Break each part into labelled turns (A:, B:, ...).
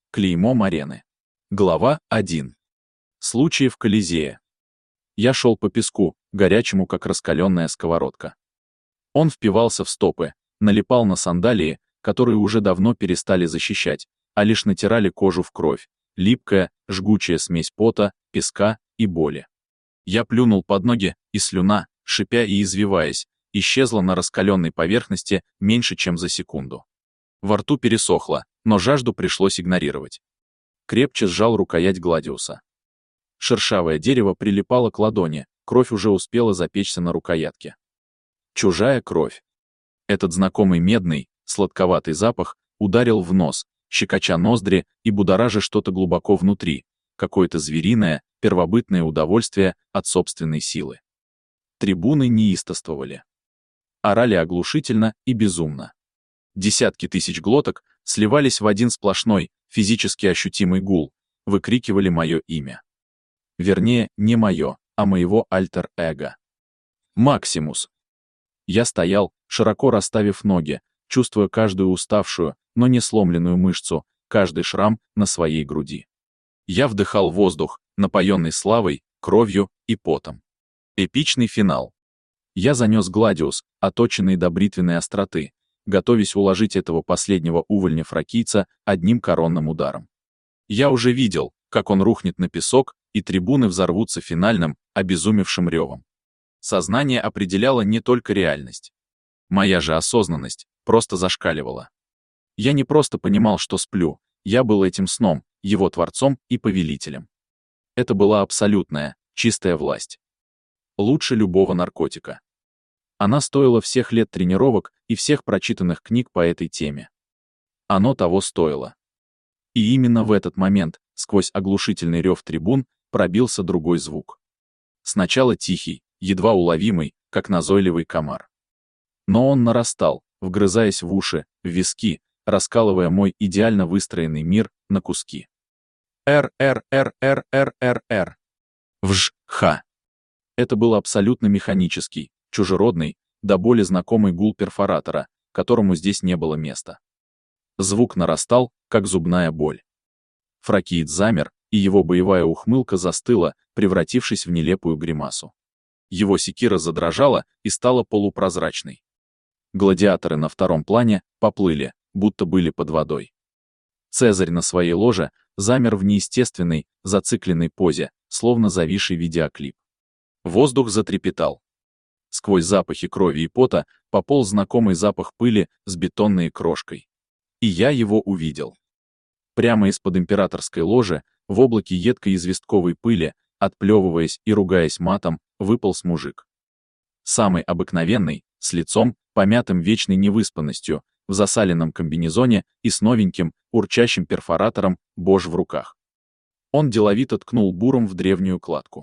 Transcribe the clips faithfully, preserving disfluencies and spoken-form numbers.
A: Клеймом арены. Глава один. Случаи в Колизее. Я шел по песку, горячему, как раскаленная сковородка. Он впивался в стопы, налипал на сандалии, которые уже давно перестали защищать, а лишь натирали кожу в кровь, липкая, жгучая смесь пота, песка и боли. Я плюнул под ноги, и слюна, шипя и извиваясь, исчезла на раскаленной поверхности меньше, чем за секунду. Во рту пересохло, но жажду пришлось игнорировать. Крепче сжал рукоять Гладиуса. Шершавое дерево прилипало к ладони, кровь уже успела запечься на рукоятке. Чужая кровь. Этот знакомый медный, сладковатый запах ударил в нос, щекоча ноздри и будоража что-то глубоко внутри, какое-то звериное, первобытное удовольствие от собственной силы. Трибуны неистовствовали. Орали оглушительно и безумно. Десятки тысяч глоток сливались в один сплошной, физически ощутимый гул, выкрикивали мое имя. Вернее, не мое, а моего альтер-эго. Максимус. Я стоял, широко расставив ноги, чувствуя каждую уставшую, но не сломленную мышцу, каждый шрам на своей груди. Я вдыхал воздух, напоенный славой, кровью и потом. Эпичный финал. Я занес Гладиус, оточенный до бритвенной остроты, готовясь уложить этого последнего увольня фракийца одним коронным ударом. Я уже видел, как он рухнет на песок, и трибуны взорвутся финальным, обезумевшим ревом. Сознание определяло не только реальность. Моя же осознанность просто зашкаливала. Я не просто понимал, что сплю, я был этим сном, его творцом и повелителем. Это была абсолютная, чистая власть. Лучше любого наркотика. Она стоила всех лет тренировок и всех прочитанных книг по этой теме. Оно того стоило. И именно в этот момент, сквозь оглушительный рев трибун, пробился другой звук. Сначала тихий, едва уловимый, как назойливый комар. Но он нарастал, вгрызаясь в уши, в виски, раскалывая мой идеально выстроенный мир на куски. Р-р-р-р-р-р-р. Вж-ха. Это был абсолютно механический, чужеродный, до боли знакомый гул перфоратора, которому здесь не было места. Звук нарастал, как зубная боль. Фракиец замер, и его боевая ухмылка застыла, превратившись в нелепую гримасу. Его секира задрожала и стала полупрозрачной. Гладиаторы на втором плане поплыли, будто были под водой. Цезарь на своей ложе замер в неестественной, зацикленной позе, словно зависший видеоклип. Воздух затрепетал. Сквозь запахи крови и пота пополз знакомый запах пыли с бетонной крошкой. И я его увидел. Прямо из-под императорской ложи, в облаке едкой известковой пыли, отплевываясь и ругаясь матом, выполз мужик. Самый обыкновенный, с лицом, помятым вечной невыспанностью, в засаленном комбинезоне и с новеньким, урчащим перфоратором Bosch в руках. Он деловито ткнул буром в древнюю кладку.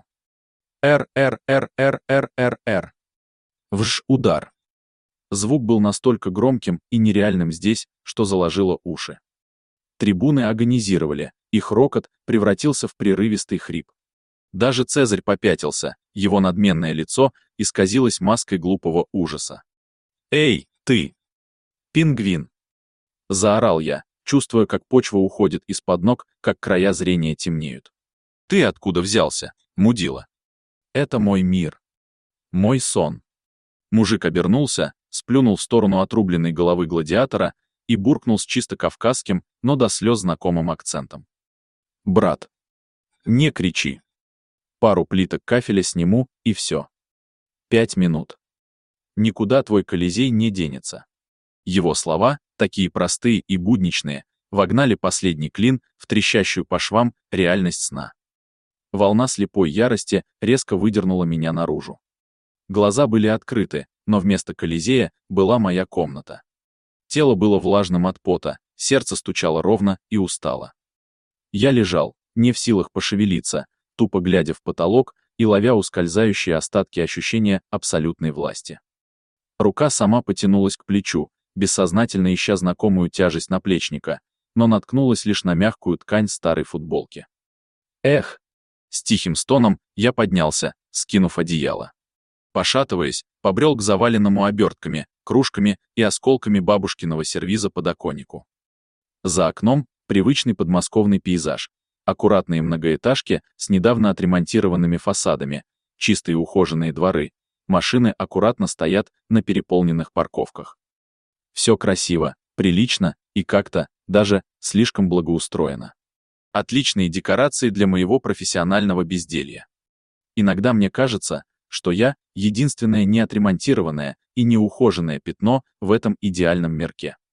A: Р-р-р-р-р-р-р. Вж удар. Звук был настолько громким и нереальным здесь, что заложило уши. Трибуны агонизировали, их рокот превратился в прерывистый хрип. Даже Цезарь попятился, его надменное лицо исказилось маской глупого ужаса. «Эй, ты! Пингвин!» Заорал я, чувствуя, как почва уходит из-под ног, как края зрения темнеют. «Ты откуда взялся, мудила?» «Это мой мир. Мой сон». Мужик обернулся, сплюнул в сторону отрубленной головы гладиатора и буркнул с чисто кавказским, но до слез знакомым акцентом. «Брат, не кричи. Пару плиток кафеля сниму, и все. Пять минут. Никуда твой Колизей не денется». Его слова, такие простые и будничные, вогнали последний клин в трещащую по швам реальность сна. Волна слепой ярости резко выдернула меня наружу. Глаза были открыты, но вместо Колизея была моя комната. Тело было влажным от пота, сердце стучало ровно и устало. Я лежал, не в силах пошевелиться, тупо глядя в потолок и ловя ускользающие остатки ощущения абсолютной власти. Рука сама потянулась к плечу, бессознательно ища знакомую тяжесть наплечника, но наткнулась лишь на мягкую ткань старой футболки. Эх! С тихим стоном я поднялся, скинув одеяло. Пошатываясь, побрел к заваленному обертками, кружками и осколками бабушкиного сервиза подоконнику. За окном Привычный подмосковный пейзаж. Аккуратные многоэтажки с недавно отремонтированными фасадами, чистые ухоженные дворы. Машины аккуратно стоят на переполненных парковках. Все красиво, прилично и как-то даже слишком благоустроено. Отличные декорации для моего профессионального безделья. Иногда мне кажется, что я единственное неотремонтированное и неухоженное пятно в этом идеальном мирке.